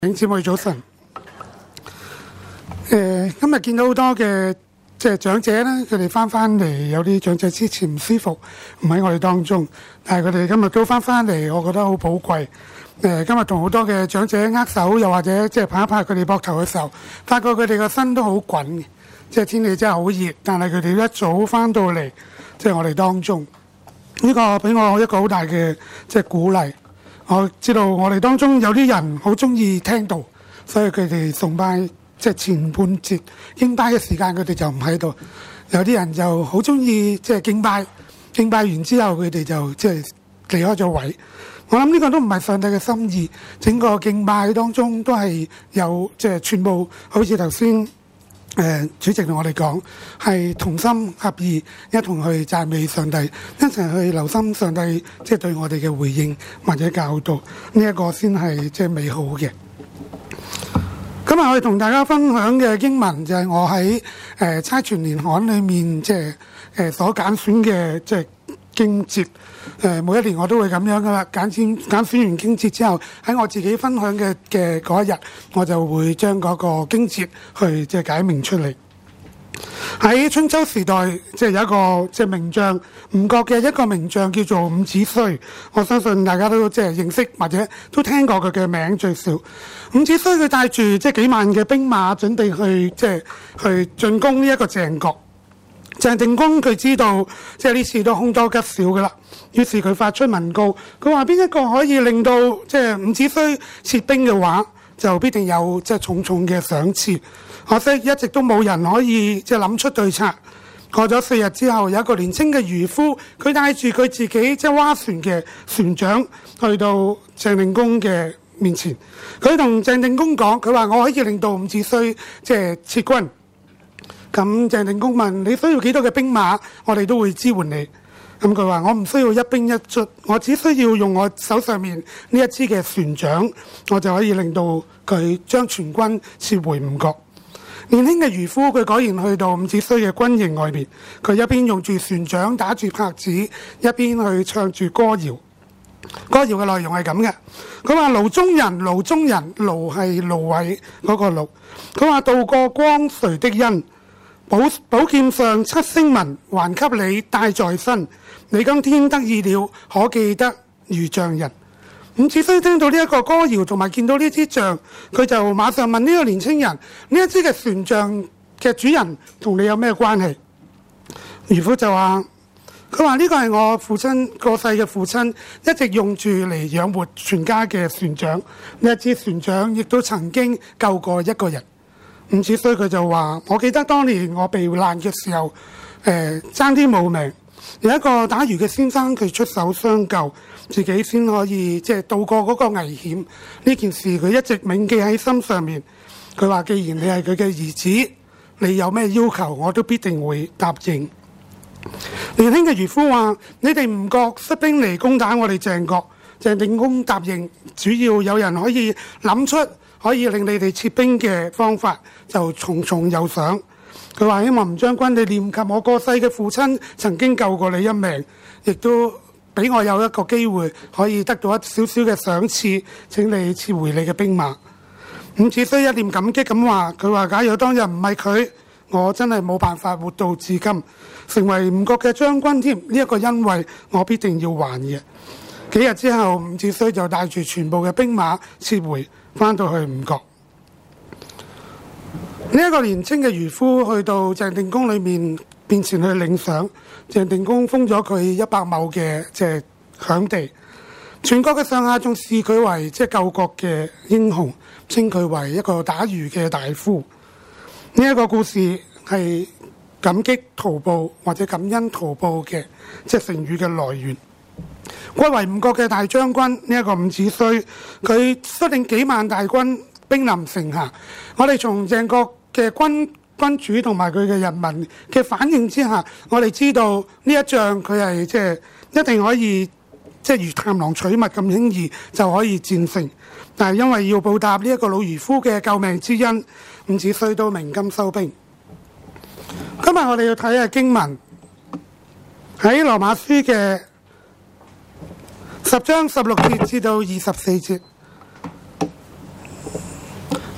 弟兄姊妹早晨。今日見到好多嘅長者咧，佢哋翻嚟，有啲長者之前唔舒服，唔喺我哋當中，但係佢哋今日都翻嚟，我覺得好寶貴。今日同好多嘅長者握手，又或者拍一拍佢哋膊頭嘅時候，發覺佢哋個身都好滾嘅，天氣真係好熱，但係佢哋一早翻到嚟，我哋當中呢個俾我一個好大嘅鼓勵。我知道我哋當中有啲人好中意聽道，所以佢哋崇拜前半節敬拜嘅時間佢哋就唔喺度。有啲人就好中意敬拜，敬拜完之後佢哋就離開咗位。我諗呢個都唔係上帝嘅心意，整個敬拜當中都係有全部好似頭先主席同我哋講，係同心合意一同去讚美上帝，一齊去留心上帝對我哋嘅回應或者教導，呢一個先係美好嘅。今日我哋同大家分享嘅經文就係我喺差傳年刊裏面所揀選嘅經節。每一年我都會咁樣噶啦，揀選完經節之後，喺我自己分享嘅嗰一日，我就會將嗰個經節去解明出嚟。喺春秋時代，有一個名將，吳國嘅一個名將叫做伍子胥，我相信大家都認識或者都聽過佢嘅名最少。伍子胥佢帶住幾萬嘅兵馬，準備去進攻呢一個鄭國。鄭定公佢知道呢次都凶多吉少噶啦，於是佢發出文告，佢話邊一個可以令到伍子胥撤兵嘅話，就必定有重重嘅賞賜。可惜一直都冇人可以諗出對策。過咗4日之後，有一個年輕嘅漁夫，佢帶住佢自己划船嘅船長去到鄭定公嘅面前，佢同鄭定公講，佢話我可以令到伍子胥撤軍。咁鄭定公問，你需要幾多嘅兵馬，我哋都會支援你。咁佢話我唔需要一兵一卒，我只需要用我手上面呢一支嘅船槳，我就可以令到佢將全軍撤回吳國。年輕嘅漁夫佢果然去到伍子胥嘅軍營外面，佢一邊用住船槳打住拍子，一邊去唱住歌謠。歌謠嘅內容係咁嘅，佢話爐中人，爐中人，爐係蘆葦嗰個爐。佢話渡過光誰的恩，寶劍上七星紋，還給你帶在身。你今天得意了，可記得如匠人。伍子胥聽到呢一個歌謠同埋見到呢支杖，佢就馬上問呢個年青人，呢一支嘅船杖嘅主人同你有咩關係？漁夫就話，佢話呢個係我父親過世嘅父親一直用住嚟養活全家嘅船槳，呢一支船槳亦都曾經救過一個人。伍子胥佢就話，我記得當年我避難嘅時候，爭啲冇命，有一個打魚嘅先生佢出手相救，自己先可以渡過嗰個危險。呢件事佢一直銘記喺心上面。佢話既然你係佢嘅兒子，你有咩要求我都必定會答應。年輕嘅漁夫話，你哋吳國率兵嚟攻打我哋鄭國，鄭定公答應，主要有人可以諗出可以令你哋撤兵嘅方法，就重重有賞。佢話，希望吳將軍你念及我過世嘅父親曾經救過你一命，亦都俾我有一個機會可以得到一少少嘅賞賜，請你撤回你嘅兵馬。伍子胥一念感激咁話，佢話假如當日唔係佢，我真係冇辦法活到至今，成為吳國嘅將軍添。呢一個恩惠我必定要還嘅。幾日之後，伍子胥就帶住全部嘅兵馬撤回，翻到去吳國。呢一個年輕嘅漁夫去到鄭定公裏面前去領賞，鄭定公封咗佢100畝嘅墾地，全國嘅上下仲視佢為救國嘅英雄，稱佢為一個打魚嘅大夫。呢一個故事係感激圖報或者感恩圖報嘅成語嘅來源。歸為吳國嘅大將軍呢一個伍子胥，佢率領幾萬大軍兵臨城下。我哋從鄭國嘅君主同埋佢嘅人民嘅反應之下，我哋知道呢一仗佢係一定可以如探囊取物咁輕易就可以戰勝。但係因為要報答呢一個老漁夫嘅救命之恩，伍子胥都鳴金收兵。今日我哋要睇下經文喺羅馬書嘅10章16節至到24節。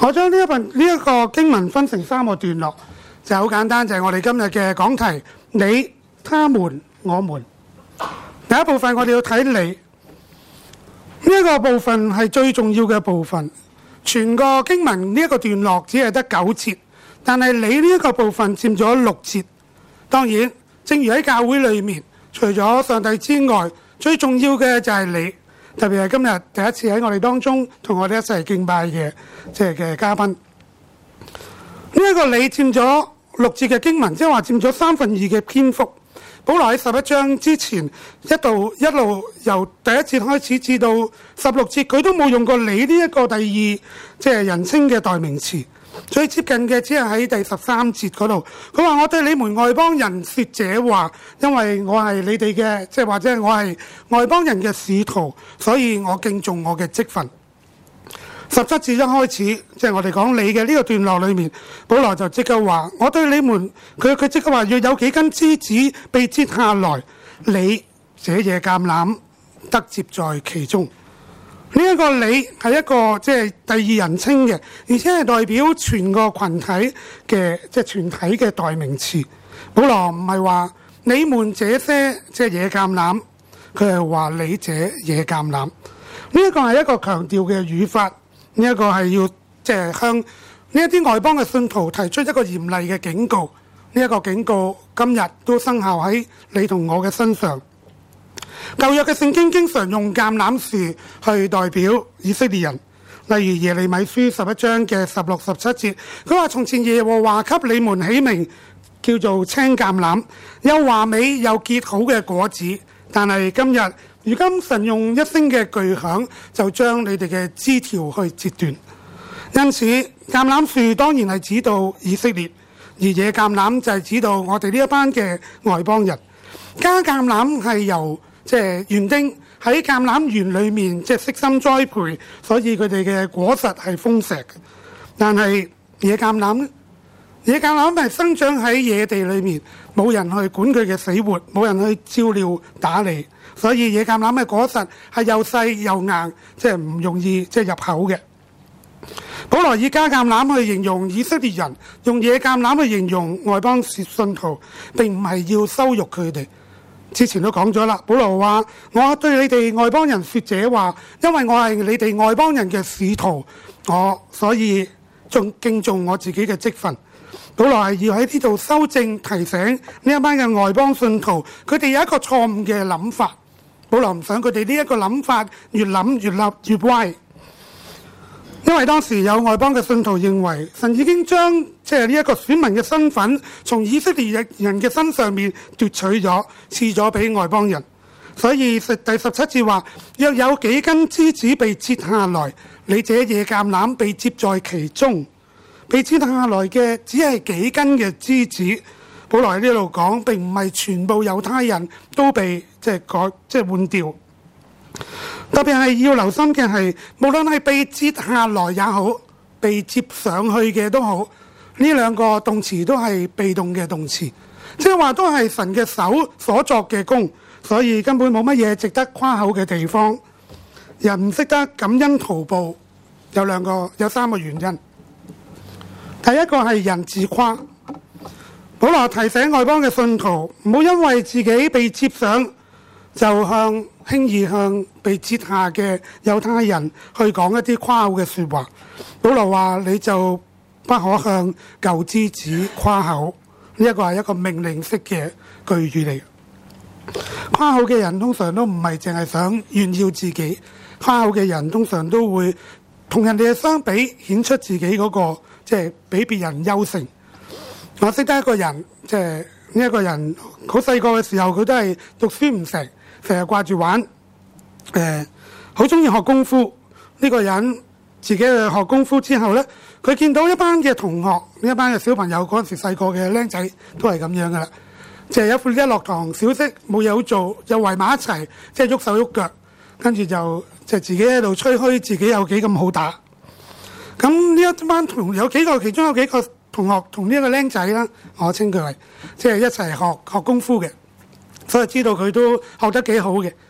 我將呢一個經文分成3個段落，就好簡單，就係我哋今日嘅講題：你、他們、我們。第一部分我哋要睇你，呢一個部分係最重要嘅部分。全個經文呢一個段落只係得9節，但係你呢一個部分佔咗6節。當然，正如喺教會裏面，除咗上帝之外，最重要嘅就係你。特別係今日第一次喺我哋當中同我哋一齊敬拜嘅嘅嘉賓。呢一個你佔咗6節嘅經文，即係話佔咗2/3嘅篇幅。保羅喺11章之前一路由第1節開始至到16節，佢都冇用過你呢一個第二人稱嘅代名詞。最接近嘅只係喺第13節嗰度，佢話：我對你們外邦人說這話，因為我係你哋嘅，或者我係外邦人嘅使徒，所以我敬重我嘅職分。17節一開始，我哋講你嘅呢個段落裏面，保羅就即刻話：我對你們，佢即刻話要有幾根枝子被折下來，你這野橄欖得接在其中。呢一個你係一個第二人稱嘅，而且係代表全個群體嘅全體嘅代名詞。保羅唔係話你們這些野橄欖，佢係話你這野橄欖。呢一個係一個強調嘅語法，呢一個係要向呢一啲外邦嘅信徒提出一個嚴厲嘅警告。呢一個警告今日都生效喺你同我嘅身上。舊約嘅聖經經常用橄欖樹去代表以色列人，例如耶利米書11章嘅16、17節，佢話：從前耶和華給你們起名叫做青橄欖，又華美又結好嘅果子。但係如今神用一聲嘅巨響，就將你哋嘅枝條去截斷。因此橄欖樹當然係指到以色列，而野橄欖就係指到我哋呢一班嘅外邦人。加橄欖係由園丁喺橄欖園裏面悉心栽培，所以佢哋嘅果實係豐碩嘅。但係野橄欖呢？野橄欖係生長喺野地裏面，冇人去管佢嘅死活，冇人去照料打理，所以野橄欖嘅果實係又細又硬，唔容易入口嘅。保羅以加橄欖去形容以色列人，用野橄欖去形容外邦信徒，並唔係要羞辱佢哋。之前都講咗啦，保羅話：我對你哋外邦人說這話，因為我係你哋外邦人嘅使徒，所以仲敬重我自己嘅職分。保羅係要喺呢度修正提醒呢一班嘅外邦信徒，佢哋有一個錯誤嘅諗法。保羅唔想佢哋呢一個諗法越諗越立越歪。因為當時有外邦嘅信徒認為神已經將呢一個選民嘅身份從以色列人嘅身上面奪取咗，賜咗俾外邦人。所以第17節話：若有幾根枝子被折下來，你這野橄欖被接在其中。被折下來嘅只係幾根嘅枝子。保羅喺呢度講，並唔係全部猶太人都被換掉。特別係要留心嘅係，無論係被折下來也好，被接上去嘅都好，呢兩個動詞都係被動嘅動詞，即係話都係神嘅手所作嘅工，所以根本冇乜嘢值得誇口嘅地方。人唔識得感恩圖報，有三個原因。第一個係人自誇。保羅提醒外邦嘅信徒，唔好因為自己被接上，就輕易向被折下嘅猶太人去講一啲誇口嘅說話。保羅話：你就不可向舊枝子誇口。呢一個係一個命令式嘅句語嚟。誇口嘅人通常都唔係淨係想炫耀自己，誇口嘅人通常都會同人哋嘅相比，顯出自己嗰個比別人優勝。我識得一個人，呢一個人好細個嘅時候，佢都係讀書唔成日掛住玩，好中意學功夫。呢個人自己去學功夫之後呢，佢見到一班嘅同學，呢一班嘅小朋友，嗰陣時細個嘅僆仔都係咁樣噶啦，一落堂小息冇嘢好做，就圍埋一齊，喐手喐腳，跟住就自己喺度吹噓自己有幾咁好打。咁呢一班其中有幾個同學同呢一個僆仔啦，我稱佢為一齊學功夫嘅，所以知道佢都學得幾好嘅。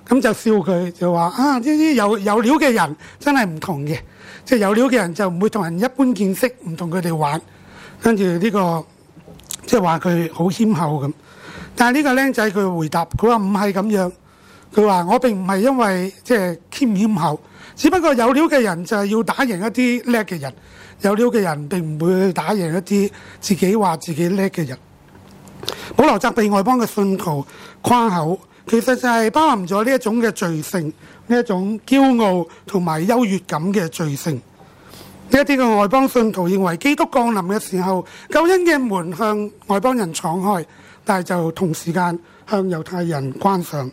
咁就笑佢，就話啊，呢啲有料嘅人真係唔同嘅，即係有料嘅人就唔會同人一般見識，唔同佢哋玩。跟住呢個即係話佢好謙厚咁。但係呢個僆仔佢回答，佢話唔係咁樣。佢話我並唔係因為即係謙厚，只不過有料嘅人就係要打贏一啲叻嘅人，有料嘅人並唔會去打贏一啲自己話自己叻嘅人。保羅責備外邦嘅信徒誇口，其實就係包含咗呢一種嘅罪性，呢一種驕傲同埋優越感嘅罪性。呢一啲嘅外邦信徒認為基督降臨嘅時候，救恩嘅門向外邦人敞開，但係就同時間向猶太人關上。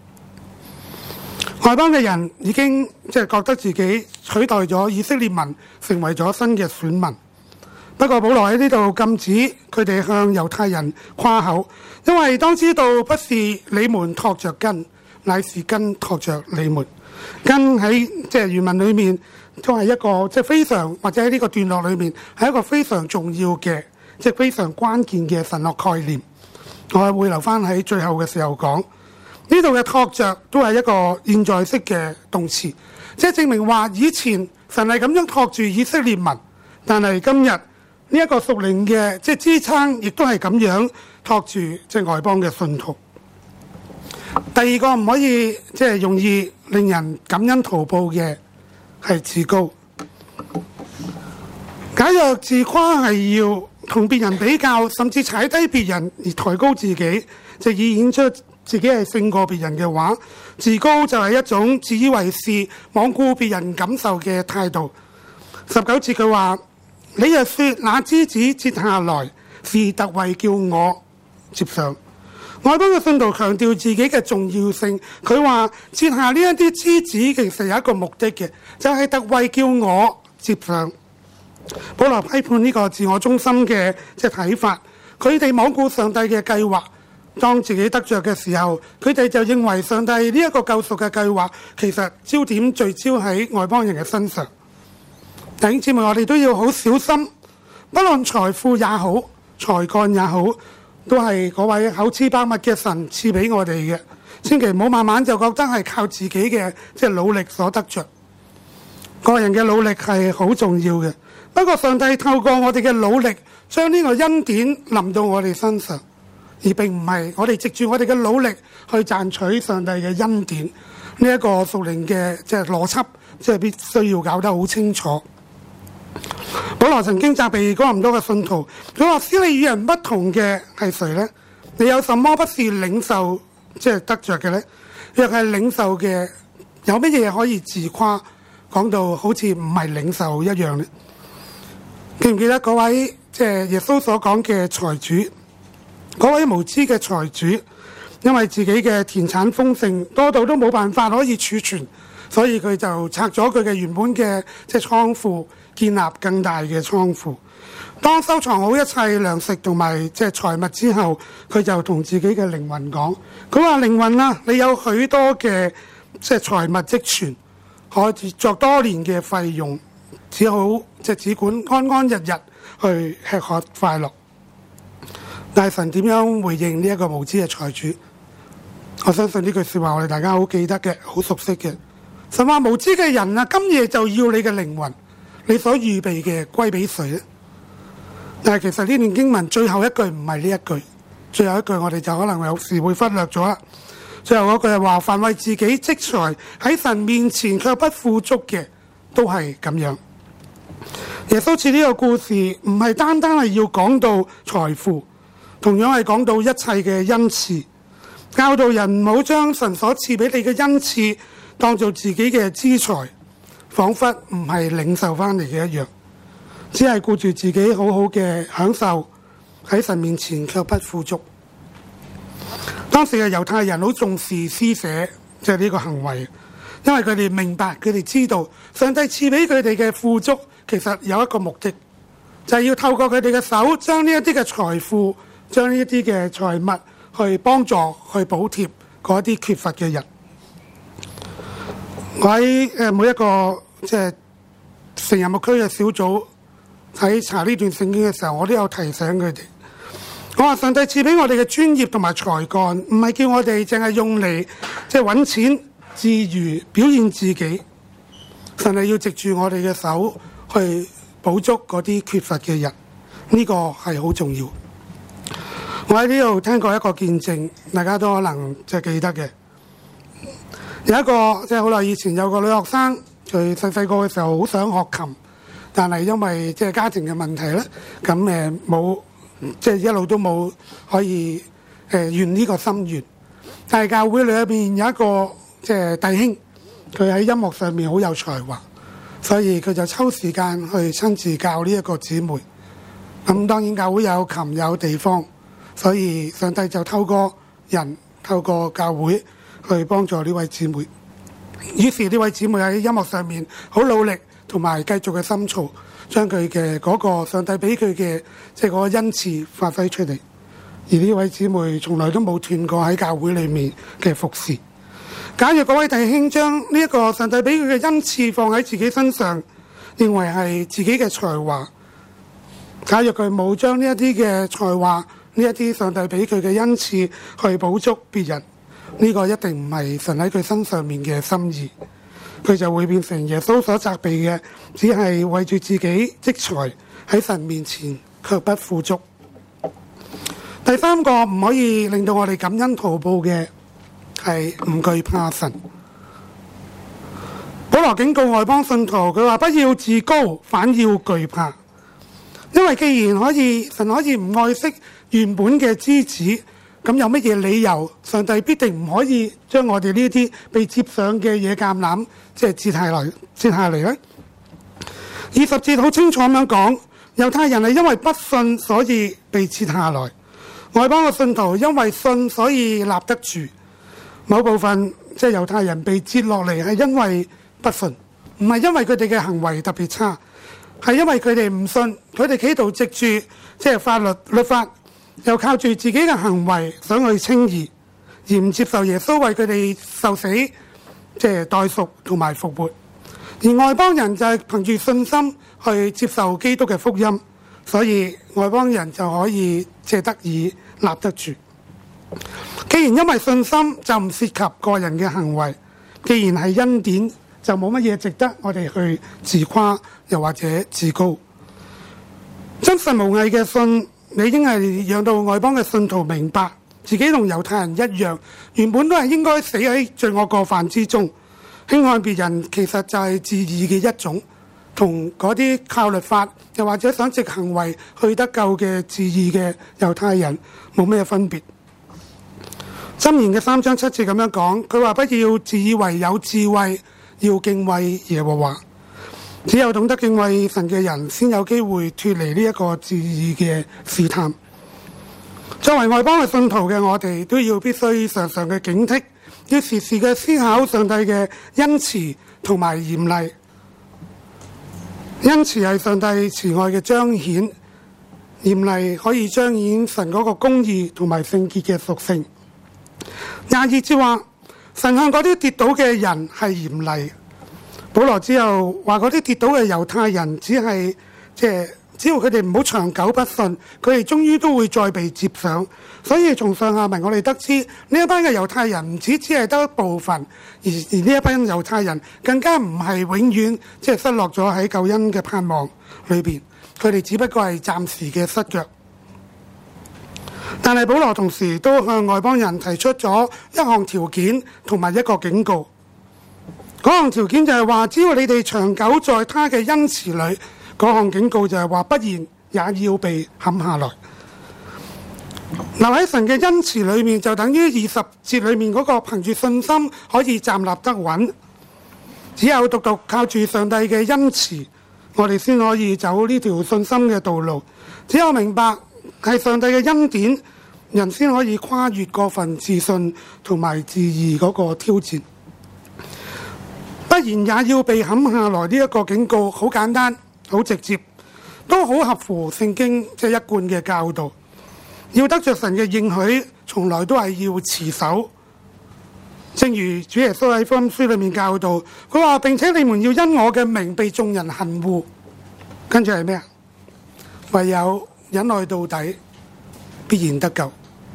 外邦嘅人已經即係覺得自己取代咗以色列民，成為咗新嘅選民。不過保羅喺呢度禁止佢哋向猶太人誇口，因為當知道不是你們托着根，乃是根托着你們。根喺即係原文裏面都係一個即係非常，或者喺呢個段落裏面係一個非常重要嘅，即係非常關鍵嘅神學概念。我係會留翻喺最後嘅時候講。呢度嘅托着都係一個現在式嘅動詞，即係證明話以前神係咁樣托住以色列民，但係今日呢一個屬靈嘅即係支撐，亦都係咁樣托住即係外邦嘅信徒。第二個唔可以即係容易令人感恩圖報嘅係自高。假若自誇係要同別人比較，甚至踩低別人而抬高自己，就以顯出自己係勝過別人嘅話，自高就係一種自以為是、罔顧別人感受嘅態度。19節佢話：你若說那枝子折下來是特為叫我接上。外邦嘅信徒強調自己嘅重要性，佢話折下呢一啲枝子其實有一個目的嘅，就係特為叫我接上。保羅批判呢個自我中心嘅即係睇法，佢哋罔顧上帝嘅計劃。當自己得着嘅時候，佢哋就認為上帝呢一個救贖嘅計劃其實焦點聚焦喺外邦人嘅身上。弟兄姊妹，我哋都要好小心，不論財富也好，才幹也好，都係嗰位厚賜百物嘅神賜俾我哋嘅。千祈唔好慢慢就覺得係靠自己嘅即係努力所得着。個人嘅努力係好重要嘅，不過上帝透過我哋嘅努力，將呢個恩典臨到我哋身上。而並唔係我哋藉住我哋嘅努力去賺取上帝嘅恩典，呢一個屬靈嘅即係邏輯，即係必須要搞得好清楚。保羅曾經責備哥林多嘅信徒，佢話：使你與人不同嘅係誰呢？你有什麼不是領受即係得着嘅呢？若係領受嘅，有乜嘢可以自誇？講到好似唔係領受一樣呢？記唔記得嗰位即係耶穌所講嘅財主？嗰位無知嘅財主，因為自己嘅田產豐盛，多到都冇辦法可以儲存，所以佢就拆咗佢嘅原本嘅即係倉庫，建立更大嘅倉庫。當收藏好一切糧食同埋即係財物之後，佢就同自己嘅靈魂講：佢話靈魂啊，你有許多嘅即係財物積存，可以作多年嘅費用，只好只管安安逸逸去吃喝快樂。但係神點樣回應呢一個無知嘅財主？我相信呢句說話我哋大家好記得嘅，好熟悉嘅。神話無知嘅人啊，今夜就要你嘅靈魂，你所預備嘅歸俾誰呢？但係其實呢段經文最後一句唔係呢一句，最後一句我哋就可能有時會忽略咗啦。最後嗰句係話：凡為自己積財喺神面前卻不富足嘅，都係咁樣。耶穌似呢個故事唔係單單係要講到財富。同樣係講到一切嘅恩賜，教導人唔好將神所賜俾你嘅恩賜當做自己嘅資財，彷彿唔係領受翻嚟嘅一樣，只係顧住自己好好嘅享受，喺神面前卻不富足。當時嘅猶太人好重視施捨，即係呢個行為，因為佢哋明白，佢哋知道上帝賜俾佢哋嘅富足其實有一個目的，就係要透過佢哋嘅手將呢一啲嘅財富，將呢一啲嘅財物去幫助、去補貼嗰啲缺乏嘅人。我喺每一個即係成人牧區嘅小組喺查呢段聖經嘅時候，我都有提醒佢哋， 我話上帝賜俾我哋嘅專業同埋才幹，唔係叫我哋淨係用嚟揾錢自娛表現自己，神係要藉住我哋嘅手去補足嗰啲缺乏嘅人，呢個係好重要。我喺呢度聽過一個見證，大家都可能記得嘅。有一個好耐以前有個女學生，佢細個嘅時候好想學琴，但係因為家庭嘅問題咧，咁冇一路都冇可以圓呢個心願。但係教會裏邊有一個弟兄，佢喺音樂上面好有才華，所以佢就抽時間去親自教呢一個姊妹。咁當然教會有琴有地方，所以上帝就透過人透過教會去幫助呢位姊妹。於是呢位姊妹喺音樂上面好努力，同埋繼續嘅深造，將佢嘅嗰個上帝俾佢嘅嗰個恩賜發揮出嚟。而呢位姊妹從來都冇斷過喺教會裏面嘅服侍。假如嗰位弟兄將呢一個上帝俾佢嘅恩賜放喺自己身上，認為係自己嘅才華，假如佢冇將呢一啲嘅才華，呢一啲上帝俾佢嘅恩賜去補足別人，呢個一定唔係神喺佢身上面嘅心意，佢就會變成耶穌所責備嘅，只係為住自己積財喺神面前卻不富足。第三個唔可以令到我哋感恩圖報嘅係唔懼怕神。保羅警告外邦信徒，佢話不要自高，反要懼怕，因為既然神可以唔愛惜原本嘅枝子，咁有乜嘢理由上帝必定唔可以將我哋呢啲被接上嘅野橄欖接下嚟呢？20節好清楚咁樣講，猶太人係因為不信所以被切下來，外邦嘅信徒因為信所以立得住。某部分猶太人被接落嚟係因為不信，唔係因為佢哋嘅行為特別差，係因為佢哋唔信，佢哋企圖藉住法律法，又靠住自己嘅行為想去稱義，而唔接受耶穌為佢哋受死代贖同埋復活。而外邦人就係憑住信心去接受基督嘅福音，所以外邦人就可以得以立得住。既然因為信心就唔涉及個人嘅行為，既然係恩典，就冇乜嘢值得我哋去自誇又或者自高。真實無偽嘅信，你應係讓到外邦嘅信徒明白，自己同猶太人一樣，原本都係應該死喺罪惡過犯之中。輕看別人其實就係自義嘅一種，同嗰啲靠律法又或者想藉行為去得救嘅自義嘅猶太人冇咩分別。箴言嘅3章7節咁樣講，佢話不要自以為有智慧，要敬畏耶和華。只有懂得敬畏神嘅人，先有機會脫離呢一個自義嘅試探。作為外邦嘅信徒嘅我哋，都要必須常常嘅警惕，要時時嘅思考上帝嘅恩慈同埋嚴厲。恩慈係上帝慈愛嘅彰顯，嚴厲可以彰顯神嗰個公義同埋聖潔嘅屬性。22節話，神向嗰啲跌倒嘅人係嚴厲。保羅之後話嗰啲跌倒嘅猶太人只要佢哋唔好長久不信，佢哋終於都會再被接上。所以從上下文我哋得知，呢一班嘅猶太人唔只係得一部分，而呢一班猶太人更加唔係永遠失落咗喺救恩嘅盼望裏邊，佢哋只不過係暫時嘅失腳。但係保羅同時都向外邦人提出咗一項條件同埋一個警告。嗰項條件就係話，只要你哋長久在他嘅恩慈裏，嗰項警告就係話，不然也要被砍下來。留喺神嘅恩慈裏面，就等於20節裏面嗰個憑住信心可以站立得穩。只有獨獨靠住上帝嘅恩慈，我哋先可以走呢條信心嘅道路。只有明白係上帝嘅恩典，人先可以跨越嗰份自信同埋自義嗰個挑戰。不然也要被砍下來，呢一個警告好簡單好直接，都好合乎聖經一貫嘅教導。要得着神嘅應許，從來都係要持守。正如主耶穌喺福音書裏面教導，佢話並且你們要因我嘅名被眾人恨惡，跟住係咩啊？唯有忍耐到底， 必然得救。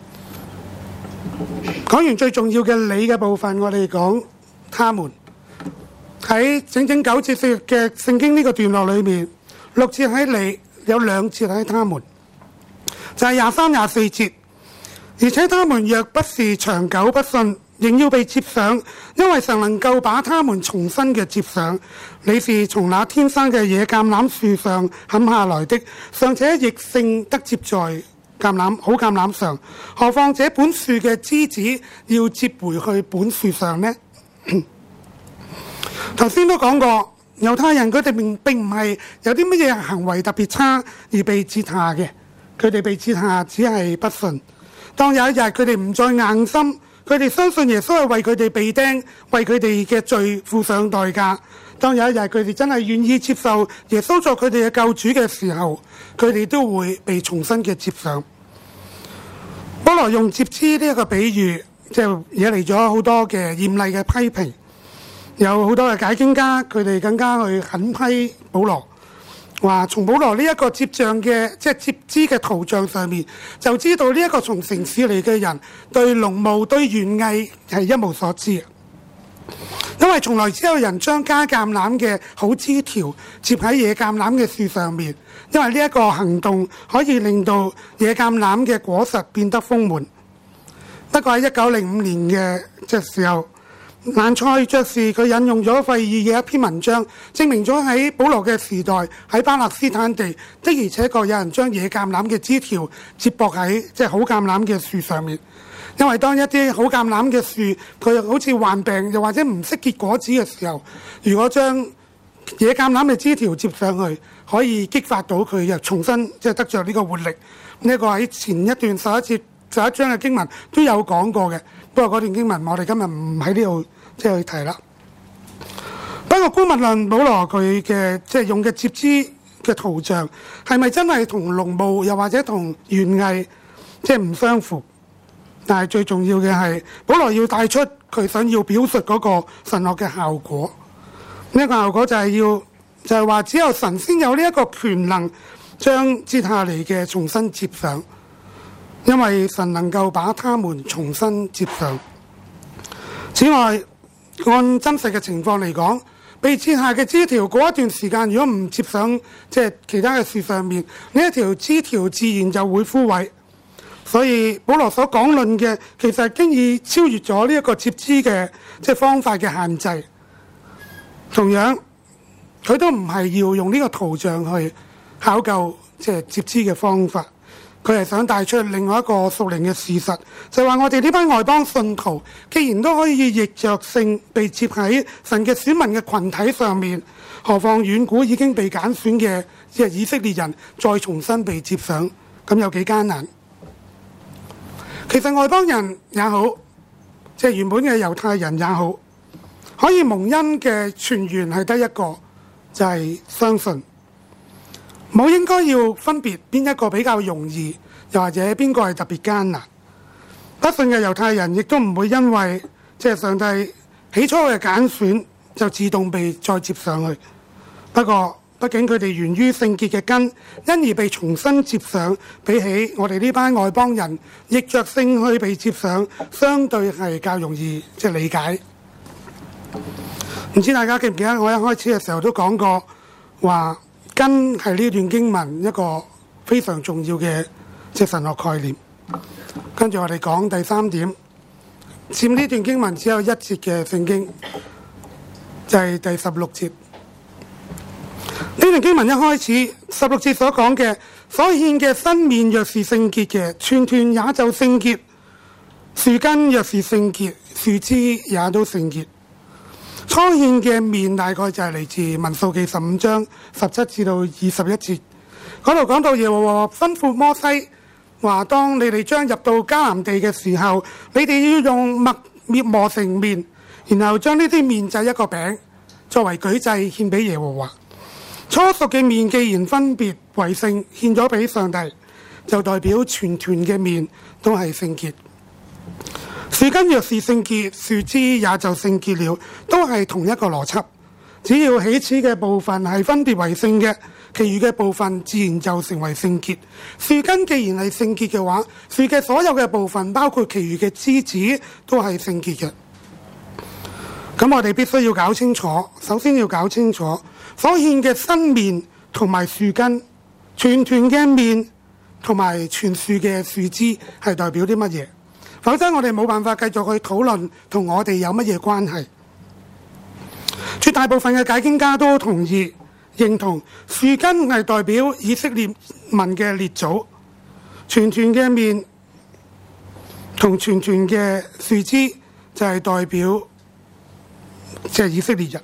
講完最重要嘅你嘅部分，我哋講他們。喺整整9節嘅聖經呢個段落裏面，6節喺你，有2節喺他們，就係23、24節。而且他們若不是長久不信，仍要被接上，因為神能夠把他們重新嘅接上。你是從那天生嘅野橄欖樹上砍下來的，尚且亦勝得接在好橄欖上，何況這本樹嘅枝子要接回去本樹上呢？頭先都講過，猶太人佢哋並唔係有啲乜嘢行為特別差而被折下嘅，佢哋被折下只係不信。當有一日佢哋唔再硬心，佢哋相信耶穌係為佢哋被釘，為佢哋嘅罪付上代價。當有一日佢哋真係願意接受耶穌作佢哋嘅救主嘅時候，佢哋都會被重新嘅接上。保羅用接枝呢一個比喻，即係惹嚟咗好多嘅嚴厲嘅批評。有好多嘅解經家，佢哋更加去狠批保羅，話從保羅呢一個接像嘅即係接枝嘅圖像上面，就知道呢一個從城市嚟嘅人對農務對園藝係一無所知。因為從來只有人將加橄欖嘅好枝條接喺野橄欖嘅樹上面，因為呢一個行動可以令到野橄欖嘅果實變得豐滿。不過喺1905年嘅時候，蘭塞爵士佢引用咗費爾嘅一篇文章，證明咗喺保羅嘅時代喺巴勒斯坦地的而且確有人將野橄欖嘅枝條接駁喺好橄欖嘅樹上面。因為當一啲好橄欖嘅樹佢好似患病又或者唔識結果子嘅時候，如果將野橄欖嘅枝條接上去，可以激發到佢又重新得着呢個活力。呢個喺前一段11章嘅經文都有講過嘅，不過嗰段經文我哋今日唔喺呢度去提啦。不過姑勿論保羅佢嘅用嘅接枝嘅圖像係咪真係同農務又或者同園藝唔相符？但係最重要嘅係保羅要帶出佢想要表述嗰個神學嘅效果。呢個效果就係話只有神先有呢一個權能將接下嚟嘅重新接上，因為神能夠把他們重新接上。此外，按真實嘅情況嚟講，被切下嘅枝條過一段時間，如果唔接上其他嘅樹上面，呢一條枝條自然就會枯萎。所以保羅所講論嘅其實經已超越咗呢一個接枝嘅方法嘅限制。同樣佢都唔係要用呢個圖像去考究接枝嘅方法，佢係想帶出另外一個屬靈嘅事實，就係話我哋呢班外邦信徒既然都可以逆着性被接喺神嘅選民嘅群體上面，何況遠古已經被揀選嘅以色列人再重新被接上，咁有幾艱難？其實外邦人也好，原本嘅猶太人也好，可以蒙恩嘅泉源係得一個，就係相信。冇應該要分別邊一個比較容易，又或者邊個係特別艱難。不信嘅猶太人亦都唔會因為上帝起初嘅揀選就自動被再接上去。不過畢竟佢哋源於聖潔嘅根，因而被重新接上，比起我哋呢班外邦人逆着性去被接上，相對係較容易理解。唔知大家記唔記得我一開始嘅時候都講過，話根係呢段經文一個非常重要嘅神學概念。跟住我哋講第3點，佔呢段經文只有1節嘅聖經，就係第16節。呢段經文一開始16節所講嘅，所獻嘅新麵若是聖潔嘅，全團也就聖潔；樹根若是聖潔，樹枝也都聖潔。初獻嘅麵大概就係嚟自民數記15章17至到21節，嗰度講到耶和華吩咐摩西話：當你哋將入到迦南地嘅時候，你哋要用麥磨成麵，然後將呢啲麵製一個餅，作為舉祭獻俾耶和華。初熟嘅麵既然分別為聖，獻咗俾上帝，就代表全團嘅麵都係聖潔。樹根若是聖潔，樹枝也就聖潔了，都係同一個邏輯。只要起始嘅部分係分別為聖嘅， 其餘嘅部分自然就成為聖潔。樹根既然係聖潔嘅話，樹嘅所有嘅部分，包括其餘嘅枝子，都係聖潔嘅。咁我哋必須要搞清楚，首先要搞清楚所獻嘅新麵同埋樹根，全團嘅麵同埋全樹嘅樹枝係代表啲乜嘢？否則我哋冇辦法繼續去討論同我哋有乜嘢關係。絕大部分嘅解經家都同意認同樹根係代表以色列民嘅列祖，全團嘅麵同全團嘅樹枝就係代表以色列人。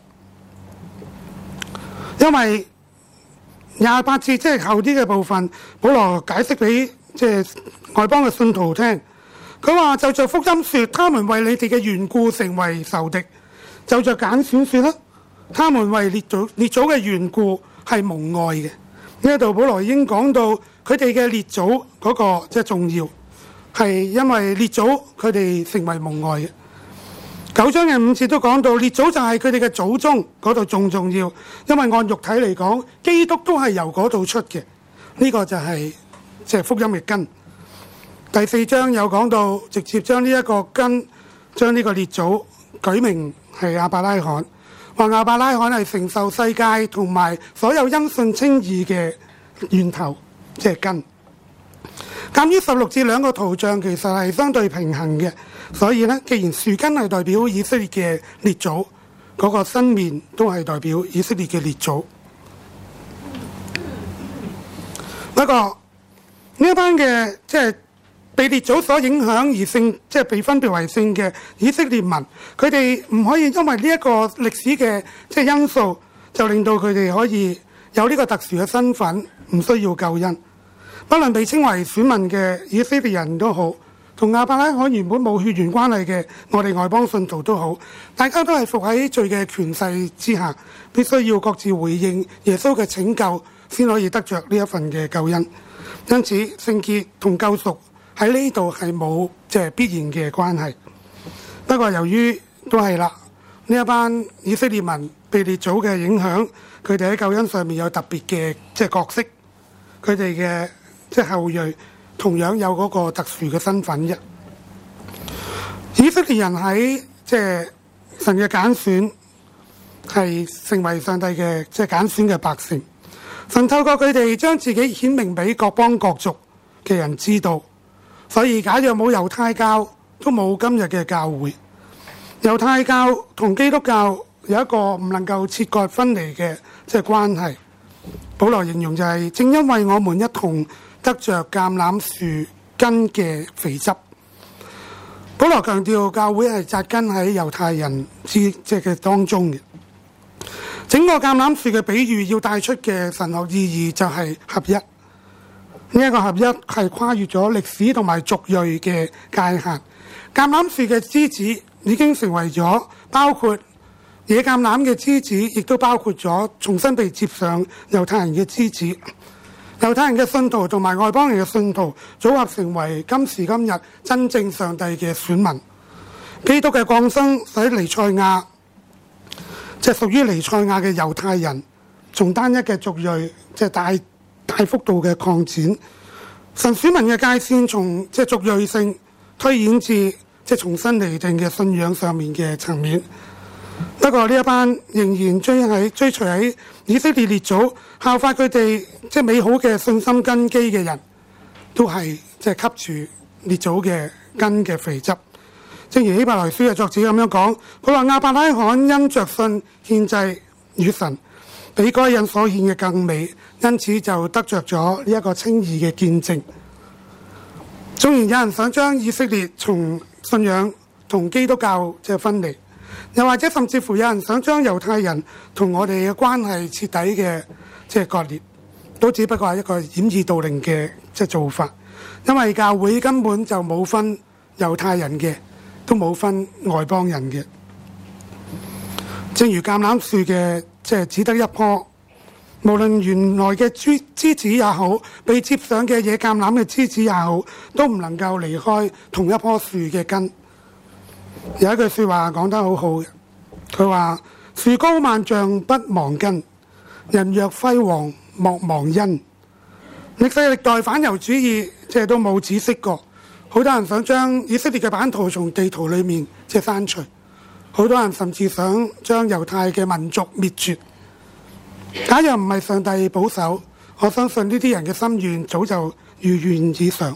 因為28節即係後啲嘅部分，保羅解釋俾外邦嘅信徒聽，佢話就着福音說，他們為你哋嘅緣故成為仇敵；就着揀選說啦，他們為列祖嘅緣故係蒙愛嘅。呢一度保羅已經講到佢哋嘅列祖嗰個重要，係因為列祖佢哋成為蒙愛嘅。9章嘅5節都講到列祖就係佢哋嘅祖宗，嗰度仲重要，因為按肉體嚟講，基督都係由嗰度出嘅。呢個就係福音嘅根。第4章有講到直接將呢一個根，將呢個列祖舉名係亞伯拉罕，話亞伯拉罕係承受世界同埋所有因信稱義嘅源頭，即係根。鑑於16節兩個圖像其實係相對平衡嘅，所以呢，既然樹根係代表以色列嘅列祖，嗰個新麵都係代表以色列嘅列祖。不過呢一班嘅被列祖所影響而聖，被分別為聖嘅以色列民，佢哋唔可以因為呢一個歷史嘅因素，就令到佢哋可以有呢個特殊嘅身份，唔需要救恩。不論被稱為選民嘅以色列人都好，同亞伯拉罕原本冇血緣關係嘅我哋外邦信徒都好，大家都係服喺罪嘅權勢之下，必須要各自回應耶穌嘅拯救，先可以得着呢一份嘅救恩。因此聖潔同救贖喺呢度係冇必然嘅關係。不過由於都係啦，呢一班以色列民被列祖嘅影響，佢哋喺救恩上面有特別嘅角色，佢哋嘅後裔同樣有嗰個特殊嘅身份啫。以色列人喺神嘅揀選，係成為上帝嘅揀選嘅百姓。神透過佢哋將自己顯明俾各邦各族嘅人知道。所以假若冇猶太教，都冇今日嘅教會。猶太教同基督教有一個唔能夠切割分離嘅關係。保羅形容就係正因為我們一同得着橄欖樹根嘅肥汁。保羅強調教會係扎根喺猶太人嘅當中嘅。整個橄欖樹嘅比喻要帶出嘅神學意義就係合一。呢一個合一係跨越咗歷史同埋族裔嘅界限。橄欖樹嘅枝子已經成為咗包括野橄欖嘅枝子，亦都包括咗重新被接上猶太人嘅枝子。猶太人嘅信徒同埋外邦人嘅信徒組合成為今時今日真正上帝嘅選民。基督嘅降生使彌賽亞，屬於彌賽亞嘅猶太人，從單一嘅族裔大幅度嘅擴展。神選民嘅界線從族裔性推演至重新釐定嘅信仰上面嘅層面。不過呢一班仍然追隨喺以色列列祖，效法佢哋美好嘅信心根基嘅人，都係吸住列祖嘅根嘅肥汁。正如希伯來書嘅作者咁樣講，佢話亞伯拉罕因着信獻祭與神，比該人所獻嘅更美，因此就得着咗呢一個稱義嘅見證。縱然有人想將以色列從信仰同基督教分離，又或者甚至乎有人想將猶太人同我哋嘅關係徹底嘅割裂，都只不過係一個掩耳盜鈴嘅做法。因為教會根本就冇分猶太人嘅，都冇分外邦人嘅。正如橄欖樹嘅只得一棵，無論原來嘅枝子也好，被接上嘅野橄欖嘅枝子也好，都唔能夠離開同一棵樹嘅根。有一句說話講得好好嘅，佢話樹高萬丈不忘根，人若輝煌莫忘恩。歷世歷代反猶主義都冇止息過，好多人想將以色列嘅版圖從地圖裏面刪除，好多人甚至想將猶太嘅民族滅絕。假若唔係上帝保守，我相信呢啲人嘅心願早就如願以償。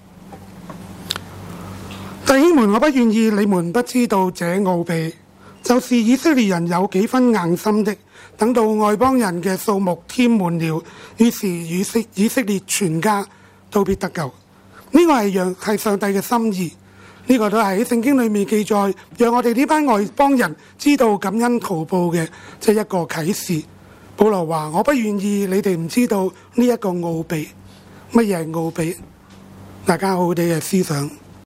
弟兄們，我不願意你們不知道這奧秘，就是以色列人有幾分硬心的，等到外邦人嘅數目添滿了，於是以色列全家都必得救。呢個係上帝嘅心意，呢個都係喺聖經裏面記載，讓我哋呢班外邦人知道感恩圖報嘅一個啟示。保羅話：我不願意你哋唔知道呢一個奧秘。乜嘢係奧秘？大家好好地嘅思想。